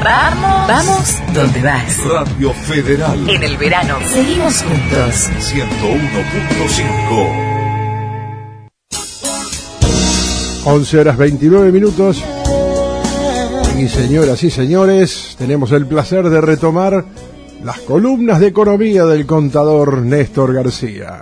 Vamos donde vas. Radio Federal. En el verano seguimos juntos. 101.5. 11:29. Y señoras y señores, tenemos el placer de retomar las columnas de economía del contador Néstor García.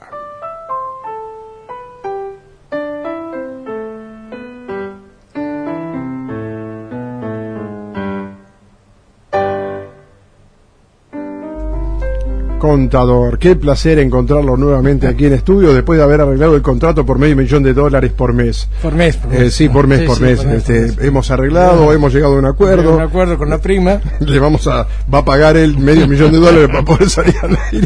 Contador, qué placer encontrarlo nuevamente aquí en estudio después de haber arreglado el contrato por $500,000 por mes. Por mes. Sí, por mes. Hemos arreglado, hemos llegado a un acuerdo. Un acuerdo con la prima. Va a pagar él $500,000 para poder salir al aire.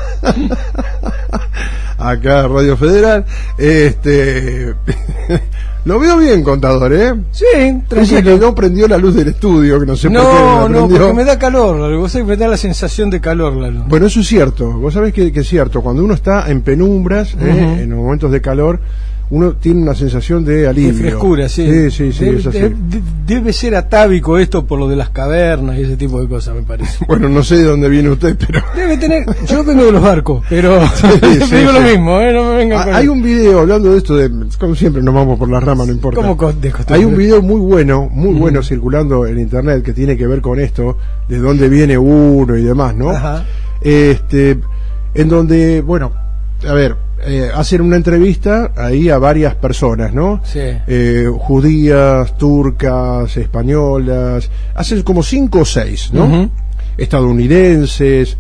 Acá Radio Federal. Lo veo bien, contador, ¿eh? Sí, tranquilo. Dice que no prendió la luz del estudio, que no sé por qué no la prendió. No, porque me da calor, Lalo. Vos sabés que me da la sensación de calor, Lalo. Bueno, eso es cierto. Vos sabés que es cierto. Cuando uno está en penumbras, en los momentos de calor, uno tiene una sensación de alivio. De frescura, sí. Sí, es así. Debe ser atávico esto por lo de las cavernas y ese tipo de cosas, me parece. Bueno, no sé de dónde viene usted, pero... Debe tener... Yo vengo de los barcos, pero... digo lo mismo, no me vengan con... Hay un video hablando de esto, como siempre nos vamos por las ramas, no importa. Hay un video muy bueno circulando en internet que tiene que ver con esto, de dónde viene uno y demás, ¿no? Ajá. En donde, bueno, a ver... hacen una entrevista ahí a varias personas, ¿no? Sí. Judías, turcas, españolas, hacen como 5 o 6, ¿no? Estadounidenses,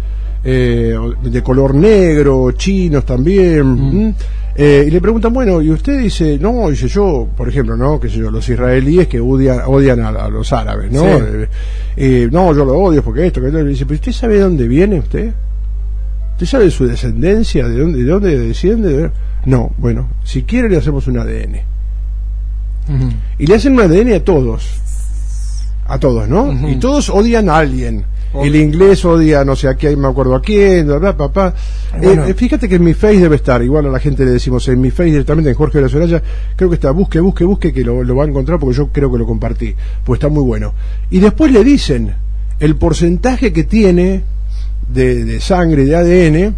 de color negro, chinos también. Y le preguntan, bueno, y usted dice, no, dice yo, por ejemplo, ¿no? Que sé yo, los israelíes que odian a los árabes, ¿no? Sí. No, yo lo odio porque esto, que esto. Y dice, pero ¿usted sabe de dónde viene usted? ¿Usted sabe de su descendencia? ¿De dónde desciende? No, bueno, si quiere le hacemos un ADN. Y le hacen un ADN a todos, ¿no? Y todos odian a alguien. El inglés odia, no sé a quién, me acuerdo a quién, papá. Bueno. Fíjate que en mi Face debe estar, igual a la gente le decimos en mi Face directamente, en Jorge de la Soraya, creo que está, busque, que lo va a encontrar porque yo creo que lo compartí, pues está muy bueno. Y después le dicen el porcentaje que tiene de sangre, de ADN,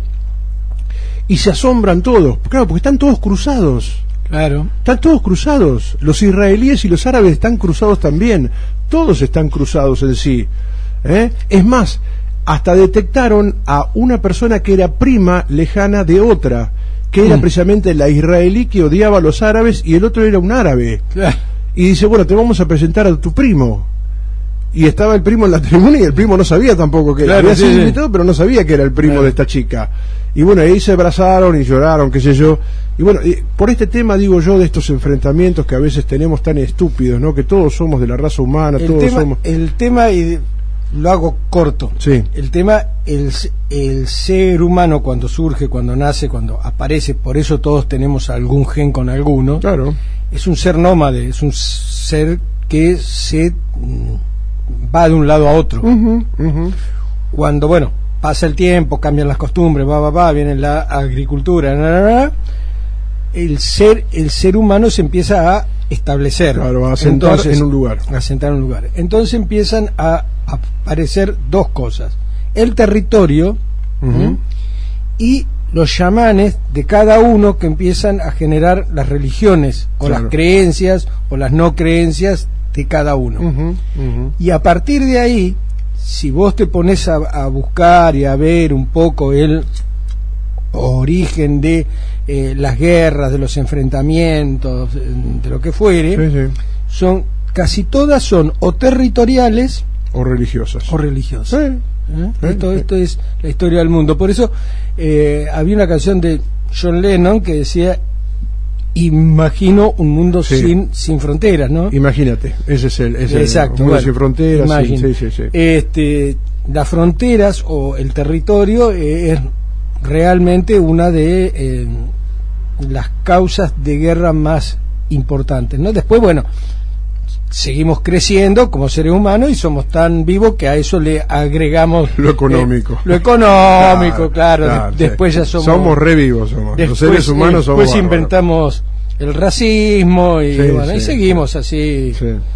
y se asombran todos, claro, porque están todos cruzados. Claro. Están todos cruzados. Los israelíes y los árabes están cruzados también. Todos están cruzados en sí. Es más, hasta detectaron a una persona que era prima lejana de otra, que era precisamente la israelí que odiaba a los árabes y el otro era un árabe. Claro. Y dice, bueno, te vamos a presentar a tu primo. Y estaba el primo en la tribuna y el primo no sabía tampoco que había sido invitado, pero no sabía que era el primo de esta chica. Y bueno, ahí se abrazaron y lloraron, qué sé yo. Y bueno, por este tema digo yo de estos enfrentamientos que a veces tenemos tan estúpidos, ¿no? Que todos somos de la raza humana, El tema, y lo hago corto. Sí. El tema, el ser humano cuando surge, cuando nace, cuando aparece, por eso todos tenemos algún gen con alguno. Claro. Es un ser nómade, es un ser que se va de un lado a otro. Cuando, bueno, pasa el tiempo, cambian las costumbres, viene la agricultura, el ser humano se empieza a establecer. Claro, a asentar en un lugar. Entonces empiezan a aparecer dos cosas: el territorio y los chamanes de cada uno, que empiezan a generar las religiones o las creencias o las no creencias de cada uno. Y a partir de ahí, si vos te pones a buscar y a ver un poco el origen de las guerras, de los enfrentamientos, de lo que fuere, casi todas son o territoriales o religiosas. Esto es la historia del mundo. Por eso había una canción de John Lennon que decía: imagino un mundo sin fronteras, ¿no? Imagínate, ese es el exacto, mundo sin fronteras. Sí. Las fronteras o el territorio es realmente una de las causas de guerra más importantes, ¿no? Después, bueno, seguimos creciendo como seres humanos y somos tan vivos que a eso le agregamos lo económico. Claro. Después ya somos re vivos, los seres humanos somos después inventamos el racismo y y seguimos así.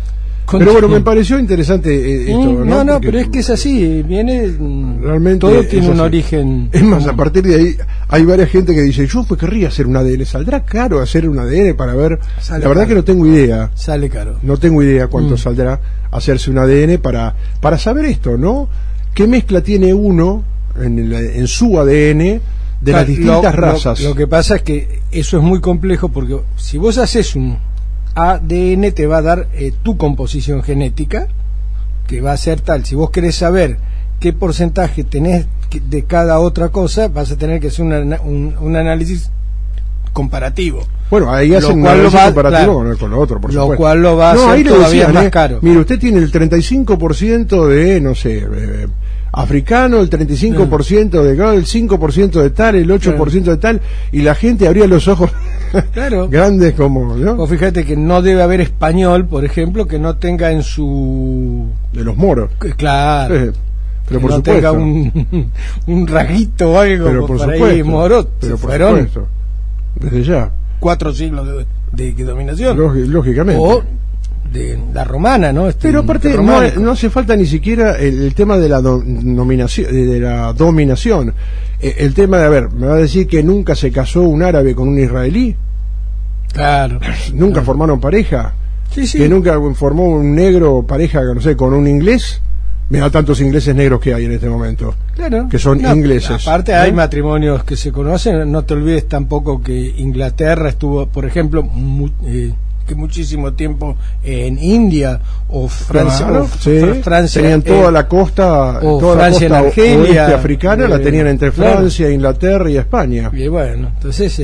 Pero bueno, me pareció interesante esto, ¿no? No, Porque pero es que es así, viene, realmente todo tiene es un así. origen. Es más, a partir de ahí hay varias gente que dice, yo pues querría hacer un ADN, ¿saldrá caro hacer un ADN para ver? Sale La verdad caro. que no tengo idea. Sale caro. No tengo idea cuánto saldrá hacerse un ADN para saber esto, ¿no? ¿Qué mezcla tiene uno en su ADN de las distintas razas? Lo que pasa es que eso es muy complejo porque si vos haces un ADN te va a dar tu composición genética, que va a ser tal. Si vos querés saber qué porcentaje tenés de cada otra cosa, vas a tener que hacer un análisis comparativo. Bueno, ahí Lo hacen un cual análisis lo va- comparativo claro. con lo otro, por Lo supuesto. cual lo va a hacer ahí le todavía decían, más caro. Mire, usted tiene el 35% de, no sé, africano, el 35% de el 5% de tal, el 8% de tal, y la gente abría los ojos Claro. grandes como, ¿no? Vos fíjate que no debe haber español, por ejemplo, que no tenga en su... De los moros. Claro. Pero que por no supuesto. tenga un rasguito o algo Pero por por ahí supuesto. moro. Pero por Fueron supuesto. Desde ya. 4 siglos de dominación. Lógicamente. O de la romana, ¿no? Pero aparte no hace falta ni siquiera el tema de la dominación. El tema de, a ver, me va a decir que nunca se casó un árabe con un israelí, Claro. nunca formaron pareja, Sí, sí. que nunca formó un negro pareja, no sé, con un inglés. Mira tantos ingleses negros que hay en este momento, Claro. que son ingleses. Aparte ¿no? hay matrimonios que se conocen. No te olvides tampoco que Inglaterra estuvo, por ejemplo, que muchísimo tiempo en India o Francia. Claro, o sí. Francia Tenían toda la costa, o toda Francia la en costa Argelia, oeste africana la tenían entre claro. Francia, Inglaterra y España. Y bueno, entonces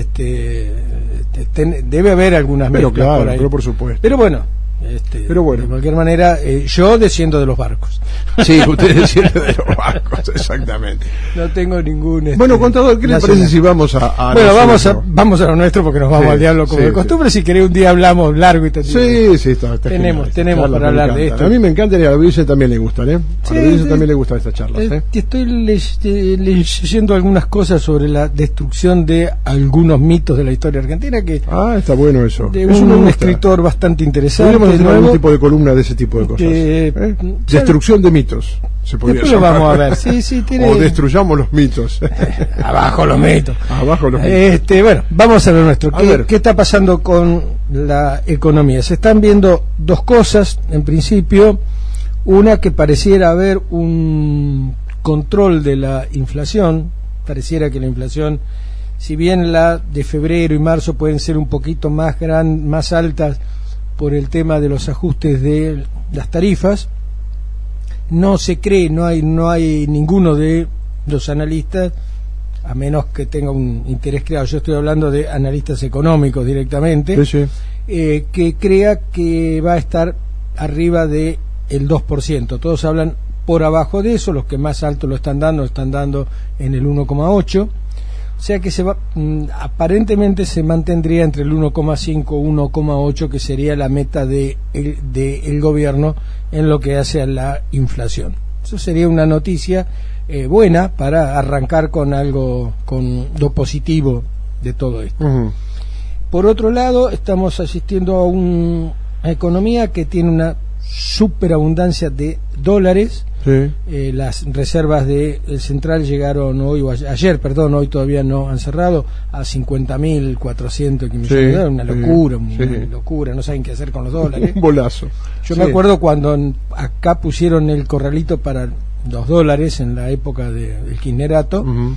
debe haber algunas Pero mezclas claro, por ahí. pero por supuesto. Pero bueno, de cualquier manera, yo desciendo de los barcos. Sí, usted decía de los barcos, exactamente. No tengo ningún. Bueno, contador, ¿qué le nacional. parece si vamos a Bueno, nosotros? vamos a lo nuestro porque nos vamos Sí, al diablo como sí, de costumbre. Si querés, un día hablamos largo y tendido. Sí, está Tenemos genial. Estas charlas para me hablar de encantan. esto. A mí me encanta y a la audiencia también le gustan, ¿eh? A Sí, la audiencia sí. también le gustan estas charlas, ¿eh? Estoy leyendo algunas cosas sobre la destrucción de algunos mitos de la historia argentina que Ah, está bueno eso. de Eso me un gusta. escritor bastante interesante. Podríamos hacer nuevo. algún tipo de columna de ese tipo de cosas. Que- Destrucción de mitos. Se podría Después lo llamar. vamos a ver. Sí, tiene. O destruyamos los mitos. Abajo los mitos. Abajo los mitos. Bueno, vamos a lo nuestro. A ver. ¿Qué está pasando con la economía? Se están viendo dos cosas, en principio. Una, que pareciera haber un control de la inflación. Pareciera que la inflación, si bien la de febrero y marzo pueden ser un poquito más altas por el tema de los ajustes de las tarifas, no se cree, no hay ninguno de los analistas, a menos que tenga un interés creado, yo estoy hablando de analistas económicos directamente, Sí. que crea que va a estar arriba de el 2%. Todos hablan por abajo de eso, los que más alto lo están dando en el 1,8%. O sea que aparentemente se mantendría entre el 1,5 y 1,8, que sería la meta de el gobierno en lo que hace a la inflación. Eso sería una noticia buena para arrancar con algo, con lo positivo de todo esto. Ujú. Por otro lado, estamos asistiendo a una economía que tiene una superabundancia de dólares. Sí. Las reservas del Central llegaron hoy, ayer, hoy todavía no han cerrado, a 50.400 millones de dólares, una locura, no saben qué hacer con los dólares. Un bolazo. Yo Sí. me acuerdo cuando acá pusieron el corralito para los dólares en la época del kirchnerato, Ujú.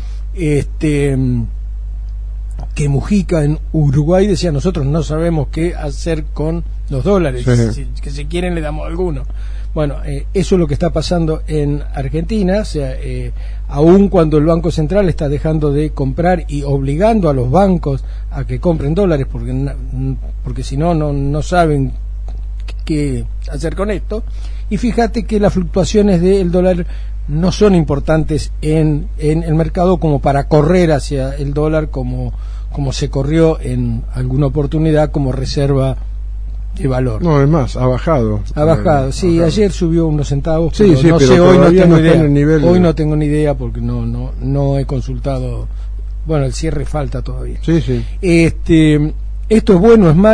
que Mujica en Uruguay decía: nosotros no sabemos qué hacer con los dólares, Sí. que si quieren le damos alguno. Bueno, eso es lo que está pasando en Argentina, o sea, aun cuando el Banco Central está dejando de comprar y obligando a los bancos a que compren dólares, porque si no saben qué hacer con esto. Y fíjate que las fluctuaciones del dólar no son importantes en el mercado como para correr hacia el dólar como se corrió en alguna oportunidad como reserva de valor. No, es más, ha bajado. Ha bajado, sí, bajado. ayer subió unos centavos, Sí, pero sí, no pero sé, hoy no todavía tengo no está idea. en el nivel Hoy de- no tengo ni idea porque no he consultado. Bueno, el cierre falta todavía. Sí. Esto es bueno, es malo.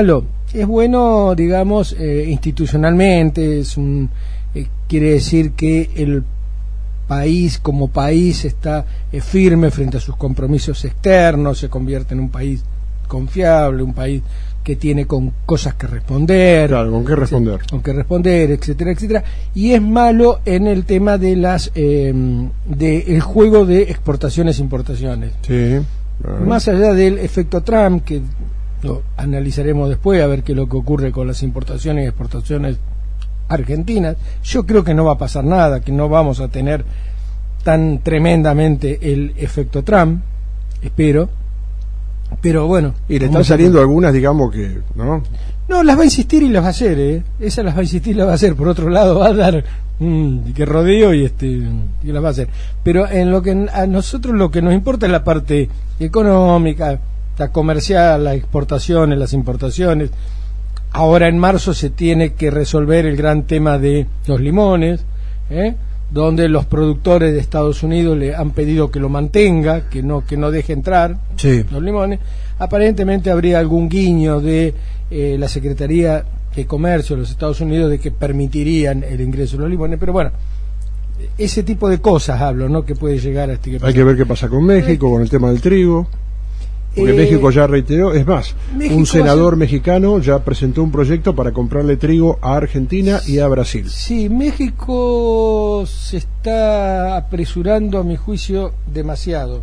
Es bueno, digamos, institucionalmente, quiere decir que el país como país está firme frente a sus compromisos externos, se convierte en un país confiable, un país que tiene con cosas que responder. Claro, con qué responder. Con qué responder, etcétera, etcétera. Y es malo en el tema de el juego de exportaciones e importaciones. Sí. Claro. Más allá del efecto Trump, que lo analizaremos después a ver qué es lo que ocurre con las importaciones y exportaciones argentinas, yo creo que no va a pasar nada, que no vamos a tener tan tremendamente el efecto Trump, espero, pero bueno. Y le están saliendo algunas, digamos que, ¿no? No, las va a insistir y las va a hacer, Esas las va a insistir y las va a hacer. Por otro lado, va a dar que rodeo y las va a hacer. Pero en lo que a nosotros lo que nos importa es la parte económica, la comercial, las exportaciones, las importaciones. Ahora en marzo se tiene que resolver el gran tema de los limones, donde los productores de Estados Unidos le han pedido que lo mantenga, que no deje entrar los limones. Aparentemente habría algún guiño de la Secretaría de Comercio de los Estados Unidos de que permitirían el ingreso de los limones, pero bueno, ese tipo de cosas hablo, ¿no? Que puede llegar a Hay que ver qué pasa con México, con el tema del trigo. Porque México ya reiteró, es más, un senador mexicano ya presentó un proyecto para comprarle trigo a Argentina y a Brasil. Sí, México se está apresurando, a mi juicio, demasiado.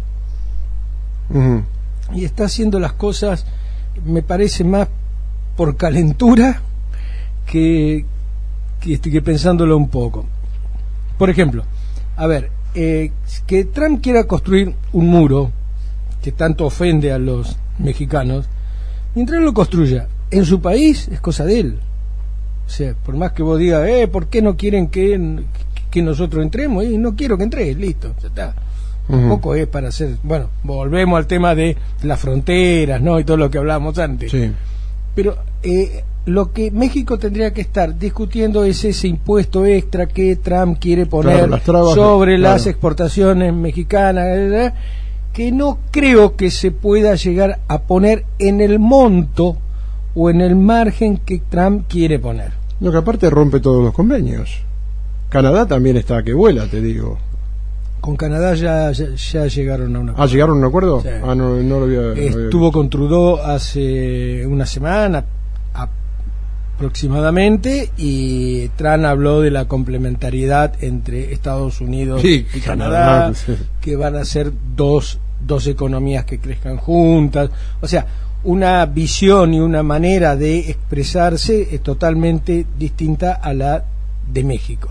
Y está haciendo las cosas, me parece, más por calentura que pensándolo un poco. Por ejemplo, a ver, que Trump quiera construir un muro que tanto ofende a los mexicanos, mientras lo construya en su país, es cosa de él. O sea, por más que vos digas, ¿por qué no quieren que nosotros entremos? No quiero que entres, listo, ya está. Tampoco es para hacer, bueno, volvemos al tema de las fronteras, ¿no? Y todo lo que hablábamos antes. Sí. Pero lo que México tendría que estar discutiendo es ese impuesto extra que Trump quiere poner sobre las exportaciones mexicanas, ¿verdad? Que no creo que se pueda llegar a poner en el monto o en el margen que Trump quiere poner. Lo que aparte rompe todos los convenios. Canadá también está que vuela, te digo. Con Canadá ya llegaron a un acuerdo. ¿Llegaron a un acuerdo? Sí. No lo había... Estuvo con Trudeau hace una semana aproximadamente, y Trump habló de la complementariedad entre Estados Unidos y Canadá, que van a ser dos economías que crezcan juntas. O sea, una visión y una manera de expresarse es totalmente distinta a la de México.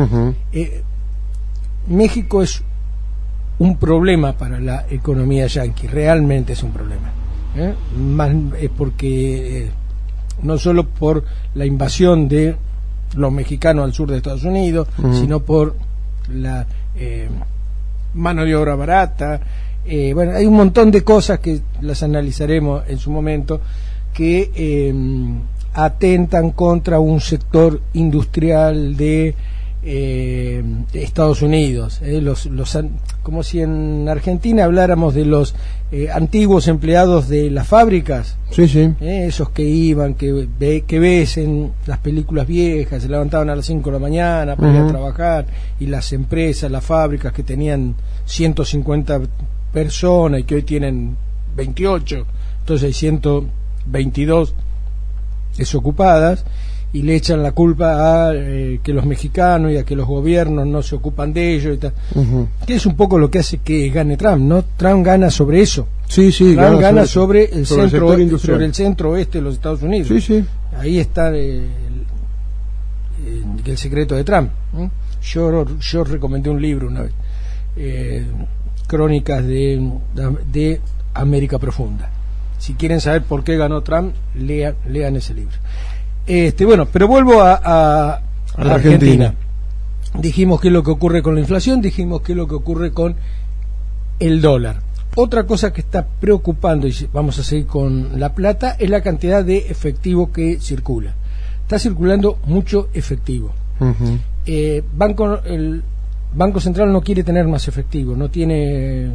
México es un problema para la economía yanqui, realmente es un problema. Más es porque no solo por la invasión de los mexicanos al sur de Estados Unidos, sino por la mano de obra barata. Bueno, hay un montón de cosas que las analizaremos en su momento que atentan contra un sector industrial de Estados Unidos, como si en Argentina habláramos de los antiguos empleados de las fábricas, esos que iban, que ves en las películas viejas, se levantaban a las 5 de la mañana para ir a trabajar, y las empresas, las fábricas que tenían 150 personas y que hoy tienen 28, entonces hay 122 desocupadas, y le echan la culpa a que los mexicanos y a que los gobiernos no se ocupan de ellos y tal. Que es un poco lo que hace que gane Trump, ¿no? Trump gana sobre eso. Trump gana sobre el centro oeste de los Estados Unidos. Ahí está el secreto de Trump. Yo recomendé un libro una vez, Crónicas de América Profunda. Si quieren saber por qué ganó Trump, lean ese libro. Bueno, pero vuelvo a Argentina. Dijimos qué es lo que ocurre con la inflación, dijimos qué es lo que ocurre con el dólar. Otra cosa que está preocupando, y vamos a seguir con la plata, es la cantidad de efectivo que circula. Está circulando mucho efectivo. El Banco Central no quiere tener más efectivo, no tiene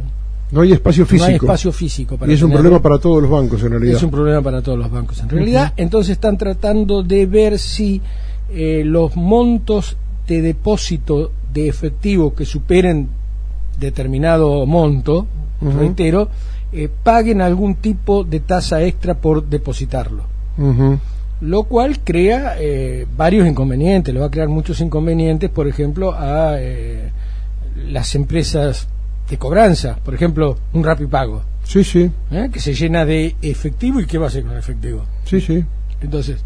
No hay espacio físico. No hay espacio físico para y es un tenerlo. problema para todos los bancos, en realidad. Es un problema para todos los bancos, en realidad. Entonces están tratando de ver si los montos de depósito de efectivo que superen determinado monto, reitero, paguen algún tipo de tasa extra por depositarlo. Lo cual crea varios inconvenientes, le va a crear muchos inconvenientes, por ejemplo, a las empresas de cobranza, por ejemplo, un Rapipago. Sí, sí. Que se llena de efectivo, ¿y qué va a hacer con el efectivo? Sí, sí. Entonces,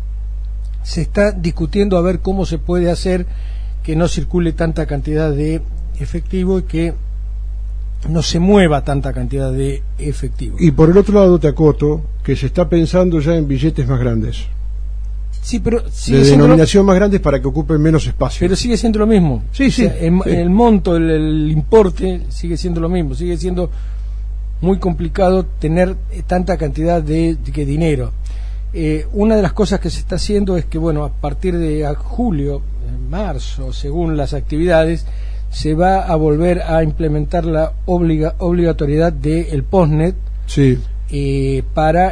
se está discutiendo a ver cómo se puede hacer que no circule tanta cantidad de efectivo y que no se mueva tanta cantidad de efectivo. Y por el otro lado te acoto que se está pensando ya en billetes más grandes. Sí, pero de denominación más grandes para que ocupen menos espacio. Pero sigue siendo lo mismo. Sí, sí. O sea, el monto, el importe sigue siendo lo mismo. Sigue siendo muy complicado tener tanta cantidad de dinero. Una de las cosas que se está haciendo es que, bueno, a partir de julio, marzo, según las actividades, se va a volver a implementar la obligatoriedad del postnet. Sí. Para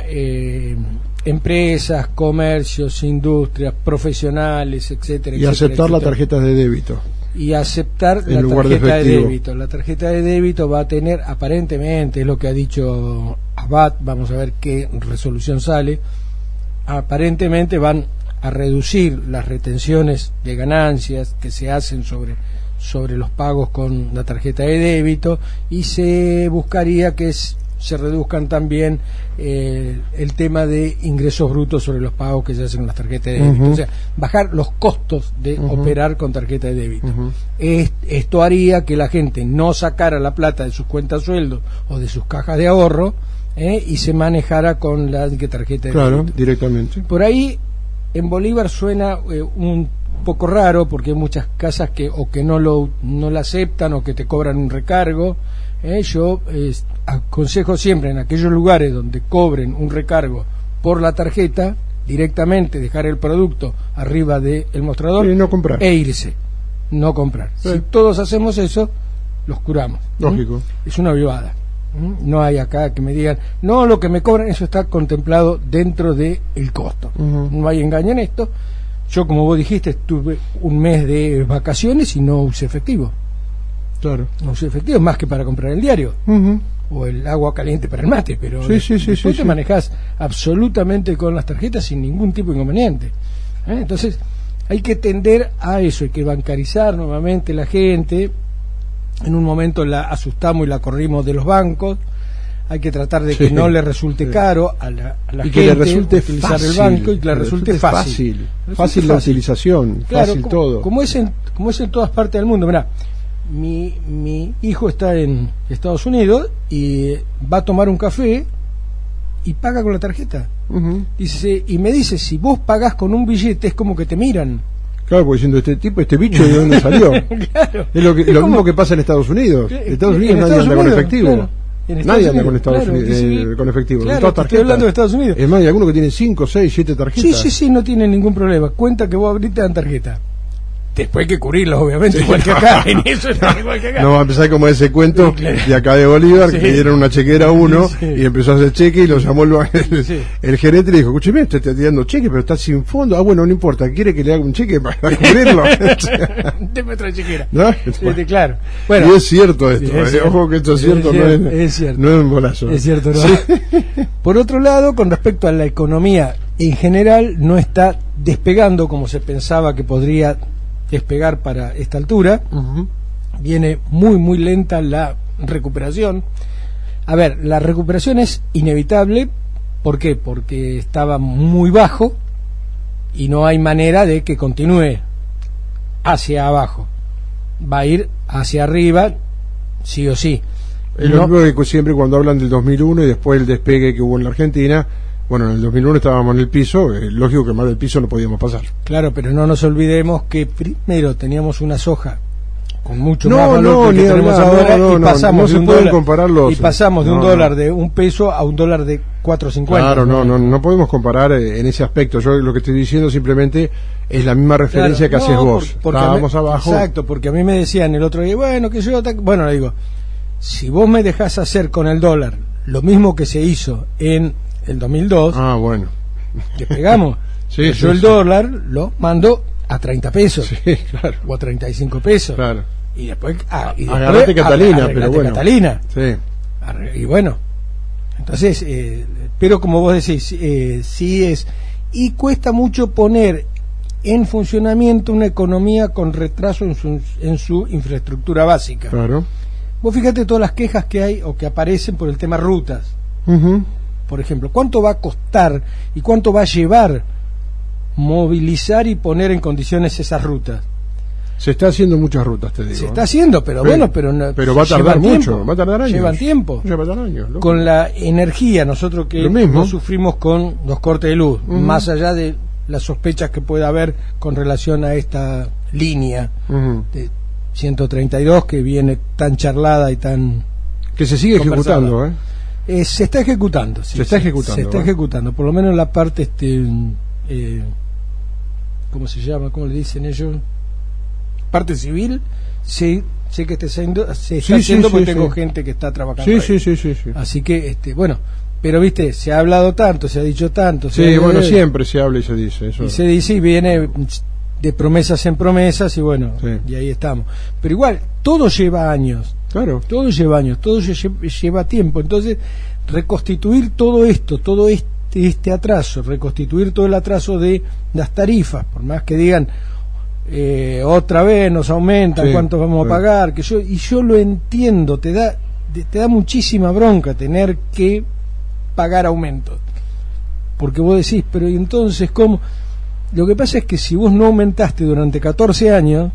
empresas, comercios, industrias, profesionales, etcétera, y etcétera, aceptar etcétera. la tarjeta de débito. Y aceptar en la lugar tarjeta de efectivo. débito. La tarjeta de débito va a tener, aparentemente, es lo que ha dicho Abad, vamos a ver qué resolución sale, aparentemente van a reducir las retenciones de ganancias que se hacen sobre los pagos con la tarjeta de débito, y se buscaría que se reduzcan también el tema de ingresos brutos sobre los pagos que se hacen con las tarjetas de débito. O sea, bajar los costos de operar con tarjeta de débito. Esto haría que la gente no sacara la plata de sus cuentas sueldos o de sus cajas de ahorro y se manejara con la tarjeta de claro, débito. directamente. Por ahí en Bolívar suena un poco raro, porque hay muchas casas que o que no la aceptan o que te cobran un recargo. Yo aconsejo siempre en aquellos lugares donde cobren un recargo por la tarjeta, directamente dejar el producto arriba del mostrador y no comprar. E irse, no comprar. Sí. Si todos hacemos eso, los curamos. Lógico. Es una vivada. No hay acá que me digan, no, lo que me cobran, eso está contemplado dentro del costo. No hay engaño en esto. Yo, como vos dijiste, estuve un mes de vacaciones y no usé efectivo. Claro. No usé efectivo más que para comprar el diario o el agua caliente para el mate, pero después te manejás absolutamente con las tarjetas sin ningún tipo de inconveniente. Entonces hay que tender a eso, hay que bancarizar nuevamente la gente. En un momento la asustamos y la corrimos de los bancos. Hay que tratar de que no le resulte caro a la y gente que le resulte utilizar fácil, el banco, y que le resulte fácil. Fácil la utilización, claro, fácil todo. Como es en todas partes del mundo. Mirá, mi hijo está en Estados Unidos y va a tomar un café y paga con la tarjeta. Dice, y me dice, si vos pagás con un billete es como que te miran. Claro, porque diciendo, este bicho, ¿de dónde salió? Claro. Es lo mismo que pasa en Estados Unidos. En Estados Unidos nadie anda con efectivo. Claro. Nadie anda con con efectivo. Claro, estoy hablando de Estados Unidos. Es más, hay algunos que tienen 5, 6, 7 tarjetas. Sí, no tienen ningún problema. Cuenta que vos abrís, te dan tarjeta. Después hay que cubrirlos, obviamente, igual que acá. En eso es igual que acá. No va a empezar como ese cuento de acá de Bolívar, que dieron una chequera a uno y empezó a hacer cheque y lo llamó el gerente y le dijo, escúcheme, usted está tirando cheque, pero está sin fondo. Ah, bueno, no importa, ¿quiere que le haga un cheque para cubrirlo? Deme otra chequera. ¿No? Claro. Bueno, y es cierto esto, ojo que esto es cierto, es cierto. No es un bolazo. Es cierto, ¿no? Sí. Por otro lado, con respecto a la economía en general, no está despegando como se pensaba que podría despegar para esta altura. Viene muy lenta la recuperación. A ver, la recuperación es inevitable. ¿Por qué? Porque estaba muy bajo y no hay manera de que continúe hacia abajo. Va a ir hacia arriba sí o sí. Es lo mismo que siempre cuando hablan del 2001 y después el despegue que hubo en la Argentina. Bueno, en el 2001 estábamos en el piso, lógico que más del piso no podíamos pasar. Claro, pero no nos olvidemos que primero teníamos una soja con mucho más valor que tenemos ahora, y pasamos de un dólar, y pasamos de un dólar de $1 a $1 de 4.50. Claro, no podemos comparar en ese aspecto. Yo lo que estoy diciendo simplemente es la misma referencia que haces vos. Porque estábamos abajo. Exacto, porque a mí me decían el otro día, bueno, que yo, bueno, le digo, si vos me dejás hacer con el dólar lo mismo que se hizo en el 2002, bueno. despegamos. Sí, Yo el dólar lo mando a 30 pesos Sí, claro. o a 35 pesos. Claro. Y después, Agarrate Catalina, arreglate pero bueno. Catalina. Sí. Y bueno, entonces, pero como vos decís, sí es. Y cuesta mucho poner en funcionamiento una economía con retraso en su infraestructura básica. Claro. Vos fíjate todas las quejas que hay o que aparecen por el tema rutas. Ujú. Por ejemplo, ¿cuánto va a costar y cuánto va a llevar movilizar y poner en condiciones esas rutas? Se está haciendo muchas rutas, te digo. Se está haciendo, pero Sí. bueno, pero no, Pero va a tardar llevan mucho, tiempo. va a tardar años. Llevan tiempo. Va a tardar años. loco. Con la energía, nosotros que Lo mismo. no sufrimos con los cortes de luz, Ujú. más allá de las sospechas que pueda haber con relación a esta línea Ujú. de 132 que viene tan charlada y tan Que se sigue conversada. ejecutando, ¿eh? Se está ejecutando, sí, Se está sí, ejecutando, se está ¿eh? ejecutando, por lo menos en la parte ¿cómo se llama? ¿Cómo le dicen ellos? Parte civil, sí, sé que se está Sí, haciendo sí, porque sí, tengo sí. gente que está trabajando Sí, ahí. sí. Así que bueno, pero viste, se ha hablado tanto, se ha dicho tanto, Sí, bueno, siempre se habla y se dice eso. y se dice y viene de promesas en promesas y bueno, Sí. y ahí estamos. Pero igual, todo lleva años, Claro. todo lleva años, todo lleva tiempo. Entonces, reconstituir todo esto, todo este atraso, reconstituir todo el atraso de las tarifas, por más que digan otra vez nos aumentan, Sí, cuánto vamos sí. a pagar, y yo lo entiendo, te da muchísima bronca tener que pagar aumentos, porque vos decís, pero ¿y entonces cómo? Lo que pasa es que si vos no aumentaste durante 14 años,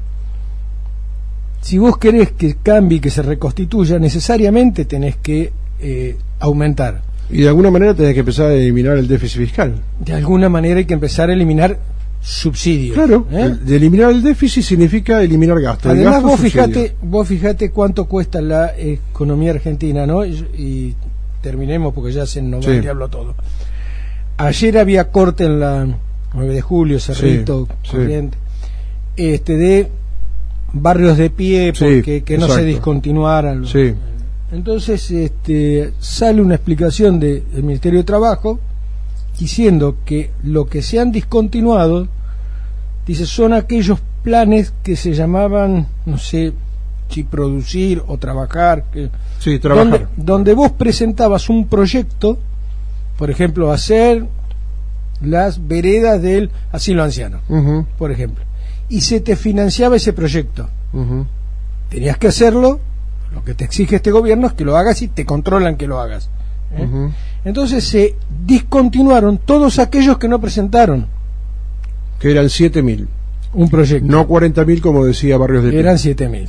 si vos querés que cambie, que se reconstituya, necesariamente tenés que aumentar. Y de alguna manera tenés que empezar a eliminar el déficit fiscal. De alguna manera hay que empezar a eliminar subsidios. Claro. ¿eh? De eliminar el déficit significa eliminar gastos. El Además, gasto subsidio. vos fijate cuánto cuesta la economía argentina, ¿no? Y terminemos porque ya se nos va Sí. el diablo todo. Ayer había corte en la 9 de julio, Cerrito, Sí, sí. Corrientes, de barrios de pie Sí, porque que no se exacto. discontinuaran. Sí. Entonces sale una explicación del Ministerio de Trabajo diciendo que lo que se han discontinuado, dice, son aquellos planes que se llamaban, no sé si producir o trabajar, Sí, trabajar. donde vos presentabas un proyecto, por ejemplo, hacer las veredas del asilo anciano, Ujú, por ejemplo, y se te financiaba ese proyecto. ujú. Tenías que hacerlo, lo que te exige este gobierno es que lo hagas y te controlan que lo hagas. ¿eh? Ujú. Entonces se discontinuaron todos aquellos que no presentaron Que eran 7.000. un proyecto. No 40.000 como decía Barrios de Pie. Eran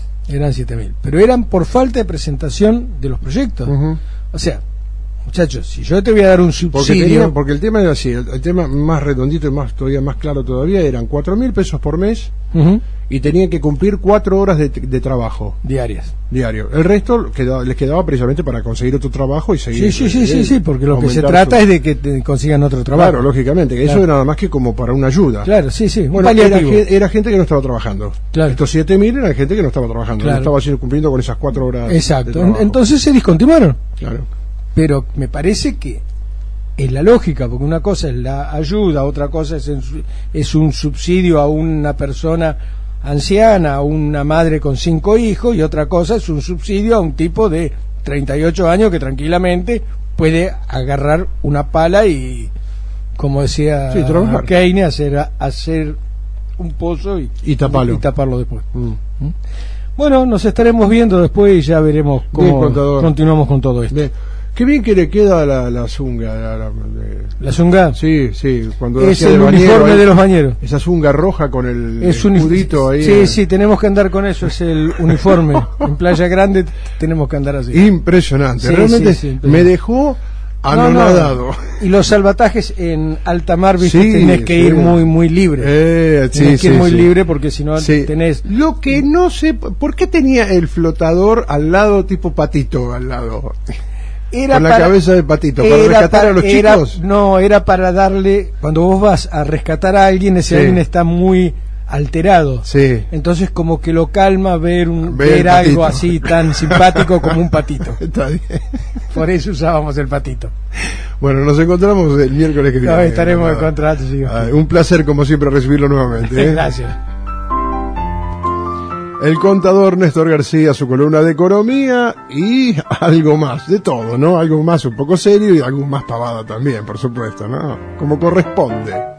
7.000, pero eran por falta de presentación de los proyectos. Ujú. O sea, muchachos, si yo te voy a dar un Porque, subsidio, porque el tema era así, el tema más redondito y todavía más claro todavía, eran 4.000 pesos por mes Ujú, y tenían que cumplir 4 horas de trabajo diarias. diario. El resto les quedaba precisamente para conseguir otro trabajo y seguir. Sí, porque lo que se aumentar trata su- es de que te consigan otro trabajo. Claro, lógicamente, que eso Claro. era nada más que como para una ayuda. Claro, sí, un Bueno, era, paliativo. era gente que no estaba trabajando. Claro. Estos 7.000 eran gente que no estaba trabajando, Claro. no estaba cumpliendo con esas 4 horas. de Exacto. trabajo. Entonces se discontinuaron. Claro. Pero me parece que es la lógica, porque una cosa es la ayuda, otra cosa es un subsidio a una persona anciana, a una madre con 5 hijos, y otra cosa es un subsidio a un tipo de 38 años que tranquilamente puede agarrar una pala y, como decía Sí, trabajar. Keynes, hacer un pozo Y taparlo. y taparlo después. Mm. Bueno, nos estaremos viendo después y ya veremos Bien, cómo contador. continuamos con todo esto. Bien. Qué bien que le queda la zunga. La zunga Sí, cuando es hacía el de bañero, uniforme ahí, de los bañeros. esa zunga roja con el Es un escudito ahí. Sí, tenemos que andar con eso, es el uniforme. En Playa Grande tenemos que andar así. Impresionante. Sí, Realmente sí, me dejó anonadado. Y los salvatajes en alta mar, viste, Sí, tenés que ir sí. muy libre. Tenés que ir muy libre porque si no Sí. tenés... Lo que no sé, ¿por qué tenía el flotador al lado tipo patito al lado? Con la cabeza de patito, para rescatar a los chicos. No, era para darle, cuando vos vas a rescatar a alguien, ese Sí. alguien está muy alterado. Sí. Entonces como que lo calma ver Ver el algo patito. así tan simpático como un patito. Está bien. Por eso usábamos el patito. Bueno, nos encontramos el miércoles que viene. Estaremos en contrato. Sí. Un placer, como siempre, recibirlo nuevamente. Gracias. El contador Néstor García, su columna de economía y algo más, de todo, ¿no? Algo más un poco serio y algo más pavada también, por supuesto, ¿no? Como corresponde.